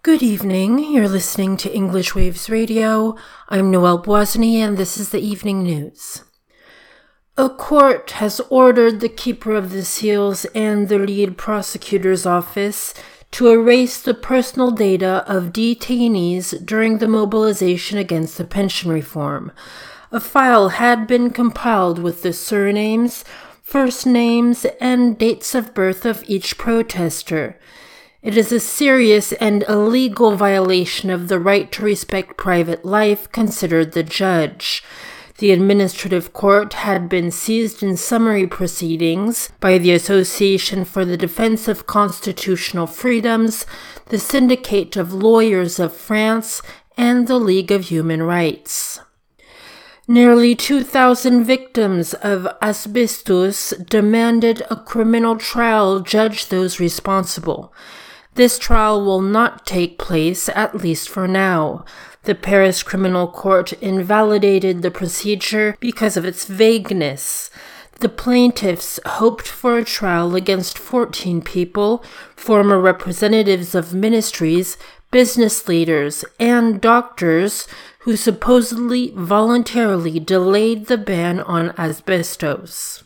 Good evening. You're listening to English Waves Radio. I'm Noelle Boisny, and this is the evening news. A court has ordered the Keeper of the Seals and the lead prosecutor's office to erase the personal data of detainees during the mobilization against the pension reform. A file had been compiled with the surnames, first names, and dates of birth of each protester. It is a serious and illegal violation of the right to respect private life, considered the judge. The administrative court had been seized in summary proceedings by the Association for the Defense of Constitutional Freedoms, the Syndicate of Lawyers of France, and the League of Human Rights. Nearly 2,000 victims of asbestos demanded a criminal trial judge those responsible. This trial will not take place, at least for now. The Paris Criminal Court invalidated the procedure because of its vagueness. The plaintiffs hoped for a trial against 14 people, former representatives of ministries, business leaders, and doctors who supposedly voluntarily delayed the ban on asbestos.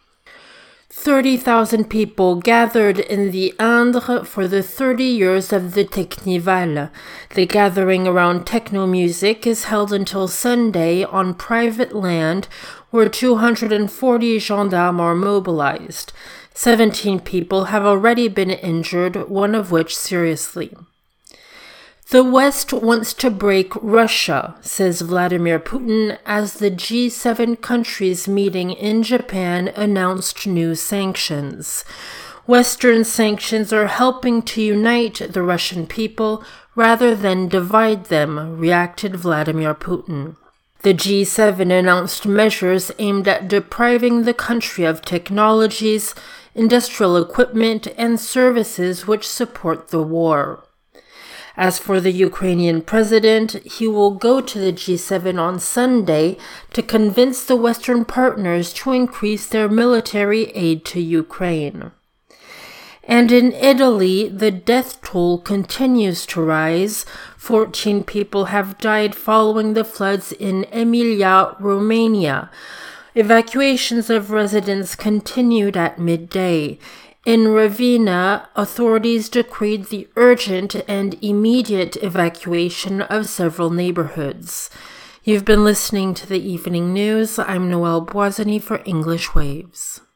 30,000 people gathered in the Indre for the 30 years of the Technival. The gathering around techno music is held until Sunday on private land where 240 gendarmes are mobilized. 17 people have already been injured, one of which seriously. The West wants to break Russia, says Vladimir Putin, as the G7 countries meeting in Japan announced new sanctions. Western sanctions are helping to unite the Russian people rather than divide them, reacted Vladimir Putin. The G7 announced measures aimed at depriving the country of technologies, industrial equipment, and services which support the war. As for the Ukrainian president, he will go to the G7 on Sunday to convince the Western partners to increase their military aid to Ukraine. And in Italy, the death toll continues to rise. 14 people have died following the floods in Emilia, Romagna. Evacuations of residents continued at midday. In Ravenna, authorities decreed the urgent and immediate evacuation of several neighborhoods. You've been listening to the evening news. I'm Noelle Boisny for English Waves.